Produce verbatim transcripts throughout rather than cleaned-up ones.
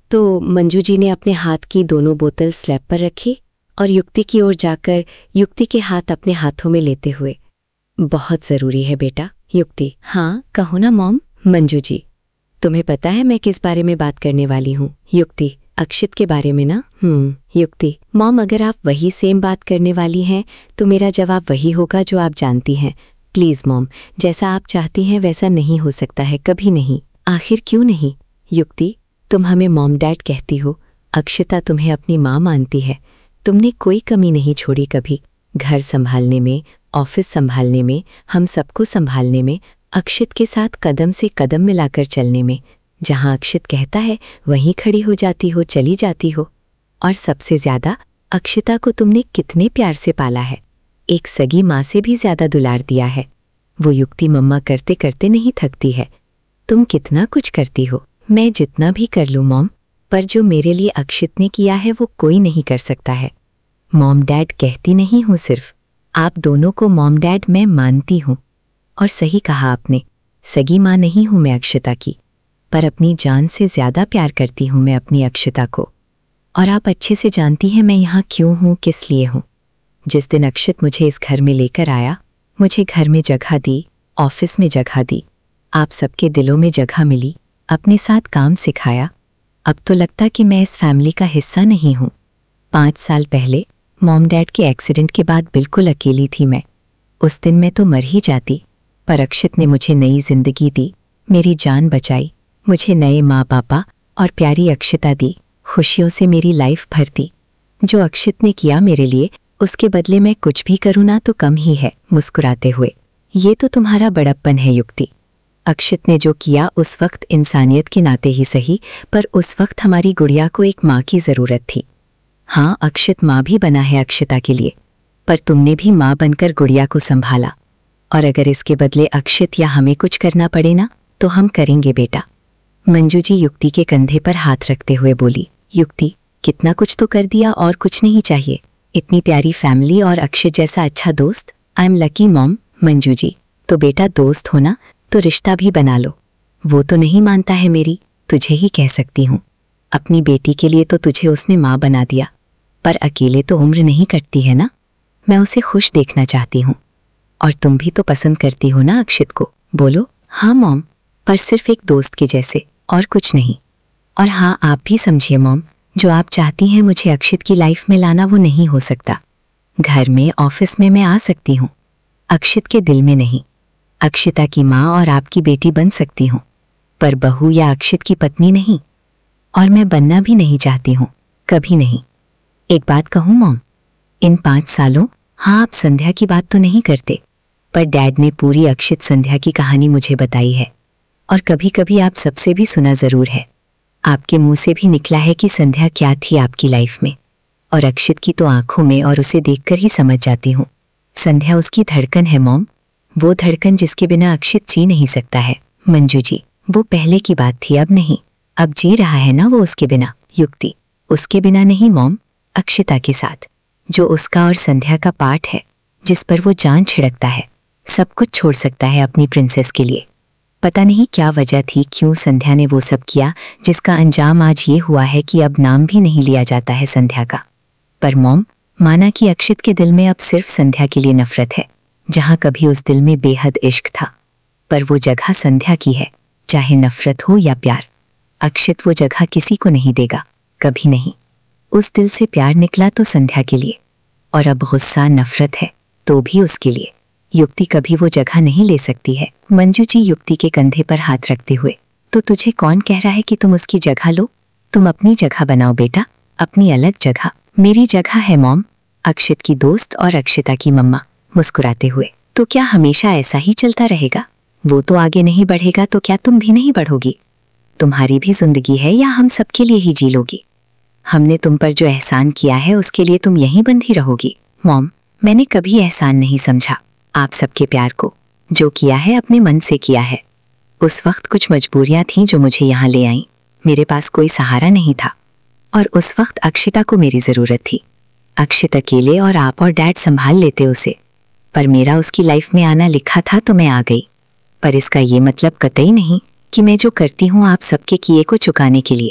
तो मंजू जी ने अपने हाथ की दोनों बोतल स्लैब पर रखी और युक्ति की ओर जाकर युक्ति के हाथ अपने हाथों में लेते हुए, बहुत ज़रूरी है बेटा। युक्ति, हाँ कहो ना मॉम। मंजू जी, तुम्हें पता है मैं किस बारे में बात करने वाली हूँ? युक्ति, अक्षित के बारे में ना? हम्म। युक्ति, मॉम अगर आप वही सेम बात करने वाली हैं तो मेरा जवाब वही होगा जो आप जानती हैं। प्लीज़ मॉम, जैसा आप चाहती हैं वैसा नहीं हो सकता है, कभी नहीं। आखिर क्यों नहीं? युक्ति, तुम हमें मॉम डैड कहती हो, अक्षिता तुम्हें अपनी माँ मानती है। तुमने कोई कमी नहीं छोड़ी कभी, घर संभालने में, ऑफिस संभालने में, हम सबको संभालने में, अक्षित के साथ कदम से कदम मिलाकर चलने में। जहाँ अक्षित कहता है वहीं खड़ी हो जाती हो, चली जाती हो। और सबसे ज़्यादा अक्षिता को तुमने कितने प्यार से पाला है, एक सगी माँ से भी ज़्यादा दुलार दिया है। वो युक्ति मम्मा करते करते नहीं थकती है। तुम कितना कुछ करती हो, मैं जितना भी कर लूँ मॉम, पर जो मेरे लिए अक्षित ने किया है वो कोई नहीं कर सकता है। मॉम डैड कहती नहीं हूँ सिर्फ, आप दोनों को मॉम डैड मैं मानती हूँ। और सही कहा आपने, सगी माँ नहीं हूँ मैं अक्षिता की, पर अपनी जान से ज़्यादा प्यार करती हूँ मैं अपनी अक्षिता को। और आप अच्छे से जानती हैं मैं यहाँ क्यों हूँ, किस लिए हूँ। जिस दिन अक्षित मुझे इस घर में लेकर आया, मुझे घर में जगह दी, ऑफिस में जगह दी, आप सबके दिलों में जगह मिली, अपने साथ काम सिखाया। अब तो लगता कि मैं इस फैमिली का हिस्सा नहीं हूँ। पाँच साल पहले मॉम डैड के एक्सीडेंट के बाद बिल्कुल अकेली थी मैं। उस दिन मैं तो मर ही जाती, पर अक्षित ने मुझे नई जिंदगी दी, मेरी जान बचाई, मुझे नए माँ पापा और प्यारी अक्षिता दी, खुशियों से मेरी लाइफ भर दी। जो अक्षित ने किया मेरे लिए, उसके बदले मैं कुछ भी करूँ ना तो कम ही है। मुस्कुराते हुए, ये तो तुम्हारा बड़प्पन है युक्ति। अक्षित ने जो किया उस वक्त इंसानियत के नाते ही सही, पर उस वक्त हमारी गुड़िया को एक माँ की ज़रूरत थी। हाँ, अक्षित माँ भी बना है अक्षिता के लिए, पर तुमने भी माँ बनकर गुड़िया को संभाला। और अगर इसके बदले अक्षित या हमें कुछ करना पड़े ना, तो हम करेंगे बेटा। मंजू जी युक्ति के कंधे पर हाथ रखते हुए बोली, युक्ति, कितना कुछ तो कर दिया और कुछ नहीं चाहिए। इतनी प्यारी फैमिली और अक्षित जैसा अच्छा दोस्त। I am lucky mom. Manju ji, तो बेटा दोस्त हो ना, तो रिश्ता भी बना लो। वो तो नहीं मानता है मेरी, तुझे ही कह सकती हूँ। अपनी बेटी के लिए तो तुझे उसने माँ बना दिया, पर अकेले तो उम्र नहीं कटती है ना। मैं उसे खुश देखना चाहती हूँ। और तुम भी तो पसंद करती हो ना अक्षित को? बोलो हाँ मॉम, पर सिर्फ एक दोस्त के जैसे, और कुछ नहीं। और हाँ, आप भी समझिए मॉम, जो आप चाहती हैं मुझे अक्षित की लाइफ में लाना वो नहीं हो सकता। घर में, ऑफिस में मैं आ सकती हूँ, अक्षित के दिल में नहीं। अक्षिता की माँ और आपकी बेटी बन सकती हूँ, पर बहू या अक्षित की पत्नी नहीं। और मैं बनना भी नहीं चाहती हूँ, कभी नहीं। एक बात कहूँ मॉम, इन पाँच सालों, हाँ आप संध्या की बात तो नहीं करते, पर डैड ने पूरी अक्षित संध्या की कहानी मुझे बताई है। और कभी कभी आप सबसे भी सुना ज़रूर है, आपके मुंह से भी निकला है कि संध्या क्या थी आपकी लाइफ में। और अक्षित की तो आंखों में और उसे देखकर ही समझ जाती हूँ। संध्या उसकी धड़कन है मॉम, वो धड़कन जिसके बिना अक्षित जी नहीं सकता है। मंजू जी, वो पहले की बात थी, अब नहीं। अब जी रहा है ना वो उसके बिना। युक्ति, उसके बिना नहीं मॉम, अक्षिता के साथ, जो उसका और संध्या का पार्ट है, जिस पर वो जान छिड़कता है, सब कुछ छोड़ सकता है अपनी प्रिंसेस के लिए। पता नहीं क्या वजह थी, क्यों संध्या ने वो सब किया, जिसका अंजाम आज ये हुआ है कि अब नाम भी नहीं लिया जाता है संध्या का। पर मॉम, माना कि अक्षित के दिल में अब सिर्फ संध्या के लिए नफरत है, जहाँ कभी उस दिल में बेहद इश्क था। पर वो जगह संध्या की है, चाहे नफरत हो या प्यार। अक्षित वो जगह किसी को नहीं देगा, कभी नहीं। उस दिल से प्यार निकला तो संध्या के लिए, और अब गुस्सा, नफरत है तो भी उसके लिए। युक्ति कभी वो जगह नहीं ले सकती है। मंजू जी युक्ति के कंधे पर हाथ रखते हुए, तो तुझे कौन कह रहा है कि तुम उसकी जगह लो? तुम अपनी जगह बनाओ बेटा, अपनी अलग जगह। मेरी जगह है मॉम, अक्षित की दोस्त और अक्षिता की मम्मा। मुस्कुराते हुए, तो क्या हमेशा ऐसा ही चलता रहेगा? वो तो आगे नहीं बढ़ेगा तो क्या तुम भी नहीं बढ़ोगी? तुम्हारी भी जिंदगी है या हम सबके लिए ही जी लोगी? हमने तुम पर जो एहसान किया है उसके लिए तुम यहीं बंधी रहोगी? मॉम, मैंने कभी एहसान नहीं समझा आप सबके प्यार को। जो किया है अपने मन से किया है। उस वक्त कुछ मजबूरियां थीं जो मुझे यहाँ ले आईं। मेरे पास कोई सहारा नहीं था, और उस वक्त अक्षिता को मेरी ज़रूरत थी। अक्षित अकेले और आप और डैड संभाल लेते उसे, पर मेरा उसकी लाइफ में आना लिखा था तो मैं आ गई। पर इसका ये मतलब कतई नहीं कि मैं जो करती हूँ आप सबके किए को चुकाने के लिए।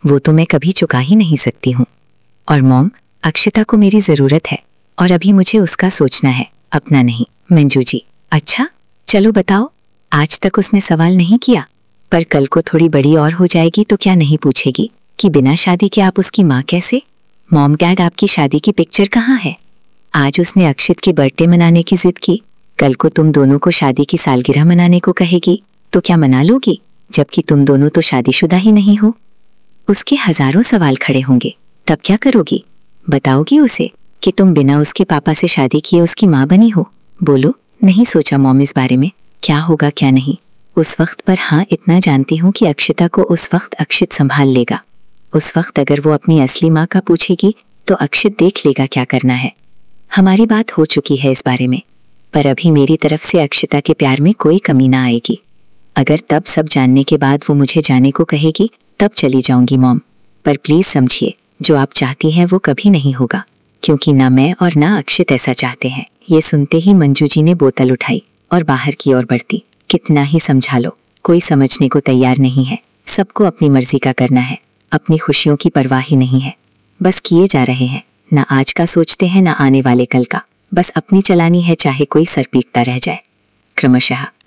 वो तो मैं कभी चुका ही नहीं सकती हूँ। और मॉम, अक्षिता को मेरी ज़रूरत है और अभी मुझे उसका सोचना है, अपना नहीं। मंजू जी, अच्छा चलो बताओ। आज तक उसने सवाल नहीं किया, पर कल को थोड़ी बड़ी और हो जाएगी तो क्या नहीं पूछेगी कि बिना शादी के आप उसकी माँ कैसे? मॉम डैड, आपकी शादी की पिक्चर कहाँ है? आज उसने अक्षित की बर्थडे मनाने की जिद की, कल को तुम दोनों को शादी की सालगिरह मनाने को कहेगी तो क्या मना लोगी, जबकि तुम दोनों तो शादीशुदा ही नहीं हो? उसके हजारों सवाल खड़े होंगे, तब क्या करोगी? बताओगी उसे कि तुम बिना उसके पापा से शादी किए उसकी माँ बनी हो? बोलो। नहीं सोचा मॉम इस बारे में, क्या होगा क्या नहीं उस वक्त, पर हाँ इतना जानती हूँ कि अक्षिता को उस वक्त अक्षित संभाल लेगा। उस वक्त अगर वो अपनी असली माँ का पूछेगी तो अक्षित देख लेगा क्या करना है। हमारी बात हो चुकी है इस बारे में, पर अभी मेरी तरफ से अक्षिता के प्यार में कोई कमी ना आएगी। अगर तब सब जानने के बाद वो मुझे जाने को कहेगी तब चली जाऊंगी मॉम, पर प्लीज समझिए जो आप चाहती हैं वो कभी नहीं होगा, क्योंकि ना मैं और ना अक्षित ऐसा चाहते हैं। ये सुनते ही मंजू जी ने बोतल उठाई और बाहर की ओर बढ़ती। कितना ही समझा लो, कोई समझने को तैयार नहीं है। सबको अपनी मर्जी का करना है, अपनी खुशियों की परवाह ही नहीं है, बस किए जा रहे हैं। ना आज का सोचते हैं ना आने वाले कल का, बस अपनी चलानी है चाहे कोई सर पीटता रह जाए। क्रमशः